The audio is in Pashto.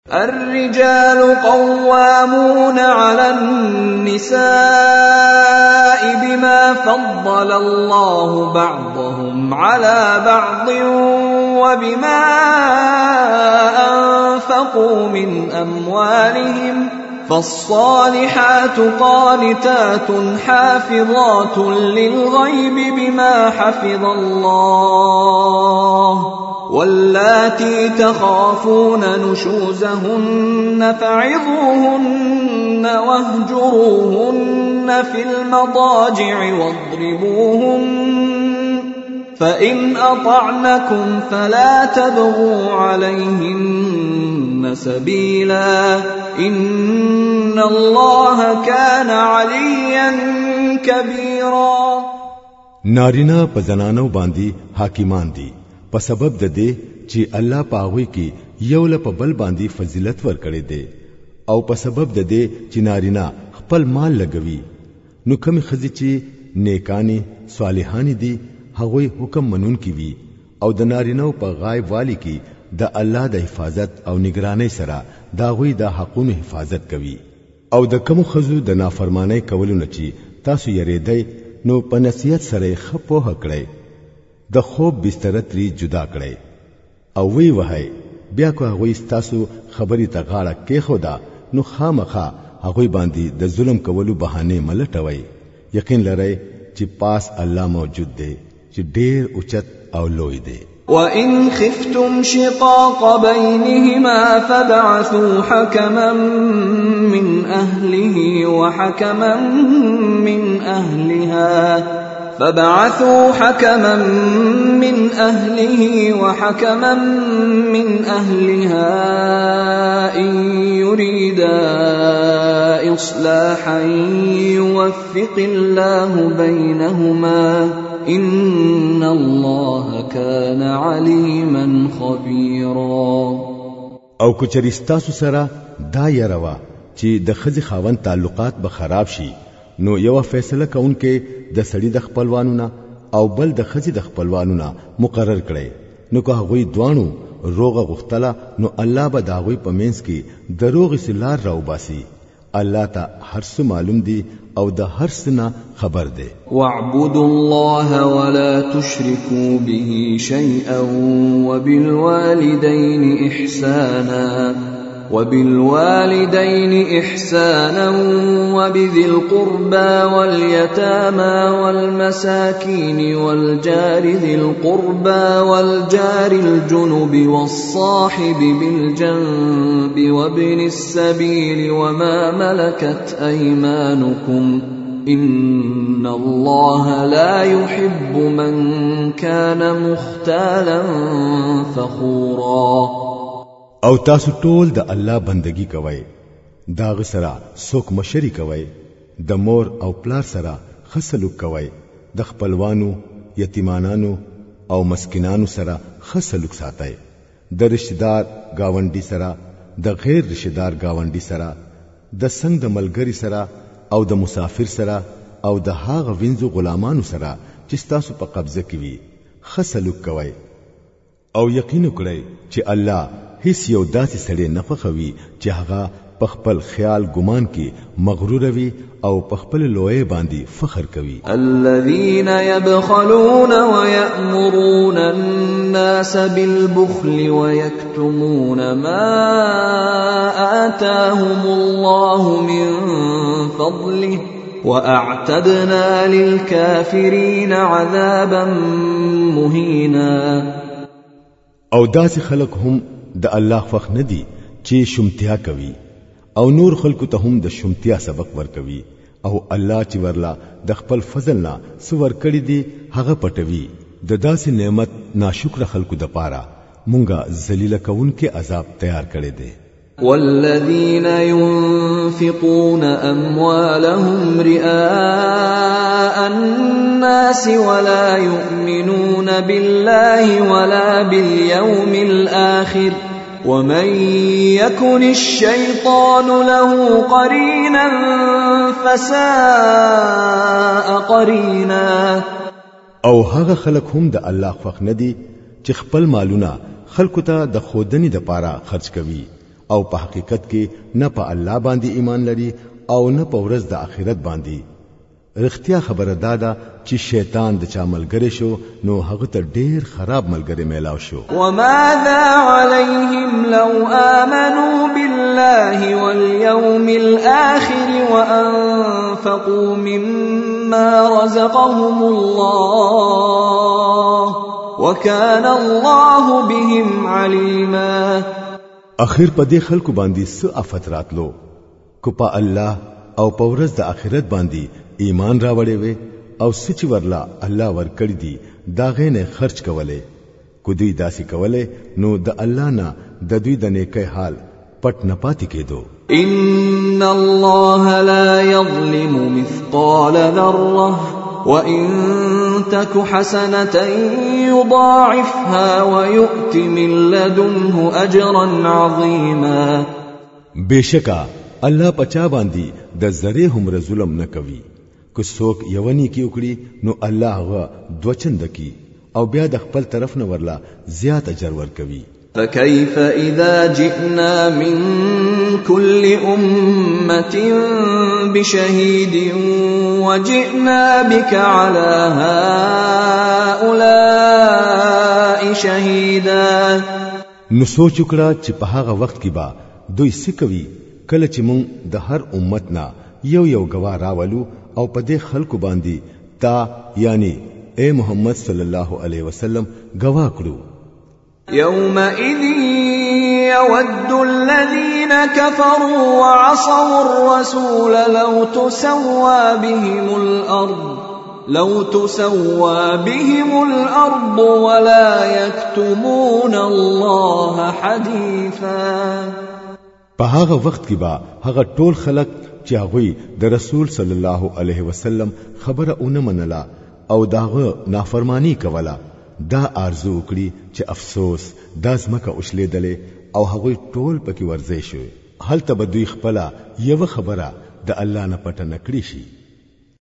الرجال قوامون على النساء بما فضل الله بعضهم على بعض وبما أنفقوا من أموالهم فالصالحات قانتات حافظات للغيب بما حفظ الله واللاتي تخافون نشوزهن فعظوهن واهجروهن في المضاجع واضربوهن فإن أطعنكم فلا تبغوا عليهن سبيلا إن الله كان عليا كبيرا. نارینا په زنانو باندې حاکمان دي په سبب د دې چې الله پاوي کې یو له په بل باندې فضیلت ورکړي دي او په سبب د دې چې نارینا خپل مال لګوي نو کوم خزي چې نیکانی صالحانی دي هغوی حکم منون کی وی او د نارینو په غایب والی کې د الله د حفاظت او نگرانی سره دا غوی د حقونو حفاظت کوي او د کوم خزو د نافرمانی کولو نه چې تاسو یریدای نو په نصیحت سره خپو هکړی د خوب بستر تری جدا کړی او وی وهای بیا کو هغه تاسو خبري ته غاړه کې خدا نو خامخه هغه باندې د ظلم کولو بهانه ملټوي یقین لرئ چې پاس الله موجود دی چې ډېر اوچت او لوی دی. وَإِنْ خِفْتُمْ شِقَاقَ بَيْنِهِمَا فَابْعَثُوا حَكَمًا مِّنْ أَهْلِهِ وَحَكَمًا مِّنْ أَهْلِهَا إِنْ يُرِيدَا إِصْلَاحًا يُوَفِّقِ اللَّهُ بَيْنَهُمَا إِنَّ اللَّهَ كَانَ عَلِيمًا خَبِيرًا. او کچری ستاسو سره دا یروا چې د خځې خاوند تعلقات به خراب شي نو یو فیصله کوونکې د سړي د خپلوانو او بل د خځې د خپلوانو مقرر کړي نو که هغوی دوانو روغه غختله نو الله به دا غوی په منځ کې دروغ سلار راو باسي. الله ته هر څه معلوم دي او د هر څه نه خبر دی. واعبدوا الله ولا تشركوا به شيئا وبالوالدين إحسانا وبذي القربى واليتامى والمساكين والجار ذي القربى والجار الجنب والصاحب بالجنب وابن السبيل وما ملكت أيمانكم إن الله لا يحب من كان مختالا فخورا. او تاسو ټول د الله بندگی کوئ دا غسرا څوک مشري کوئ د مور او پلار سره خسلوک کوئ د خپلوانو یتیمانانو او مسکینانو سره خسلوک ساتئ د رشتہدار گاونډي سره د غیر رشتہدار گاونډي سره د څنګ د ملګری سره او د مسافر سره او د هاغه وینځو غلامانو سره چې تاسو په قبضه کې وي خسلوک کوئ او یقین وکړئ چې الله هیڅ یو داسې سړی نه خوښوي چې هغه په خپل خیال ګمان کې مغرور وي او په خپل لوی باندې فخر کوي. الذين يبخلون ويأمرون الناس بالبخل ويكتمون ما آتاهم الله من فضله وأعتدنا للكافرين عذابا مهينا. او داسې خلق هم د الله خوښ نه دي چې شمتیا کوي او نور خلکو ته هم د شمتیا سبق ورکوي او الله چې ورلا د خپل فضل نه سور کړی دي هغه پټوي. د داسې نعمت ناشکر خلکو د پاره مونږه ذلیل کونکي عذاب تیار کړی دی. والذين ينفقون أموالهم رئاء الناس ولا يؤمنون بالله ولا باليوم الآخر ومن يكن الشيطان له قرينا فساء قرينا. او هغه خلق هم د الله خوښ ندي چې خپل مالونه خلکو ته د خودنی د پاره خرج کوي او په حقیقت کې نه په الله باندې ایمان لري او نه په ورځ د آخرت باندې رښتیا خبره دادا چې شیطان د چا ملګری شو نو هغه ته ډیر خراب ملګری میلاو شو وماذا عليهم لو آمنوا بالله واليوم الآخر وأنفقوا مما رزقهم الله وكان الله بهم عليما اخر په دې خلکو باندې څه آفت راتلو کو په الله او په ورځ د آخرت باندې ایمان راوړې وي او سچ ورلا الله ورکړي دي دا غینه خرج کوله کو دوی داسې کوله نو د الله نه د دوی د نیکي حال پټ نه پاتې کېدو ان الله لا يظلم مثقال ذره وان تك حسنه يضاعفها ويؤت من لدنه اجرا عظيما بشکا الله پچا باندې د زره هم ظلم نه کوي کو څوک یونی کی وکړي نو الله هغه دوچند کی او بیا د خپل طرف نه ورلا زیات اجر ورکوي فكيف اذا جئنا من كل امه بشهيد وجئنا بك على هؤلاء شهيدا نو سوچ وکړه چې په هغه وخت کې با دوی سکوي کله چې مونږ د هر امت نه یو یو گواه راولو او په دې خلکو باندې تا یعنی اے محمد صلی الله علیه وسلم گواه کړو يومئذ يود الذين كفروا وعصوا الرسول لو تسوى بهم الأرض ولا يكتمون الله حديثا په هغه وخت کې با هغه ټول خلک چې هغه د رسول صلی الله علیه وسلم خبره اونه منله او داغه نافرمانی کوله دا ارزو کړی چې افسوس دا زمکه اوښلیدلې او هغه ټول پکې ورځي شو هل ته بدوی خپل یو خبره د الله نه پټه نکړي شي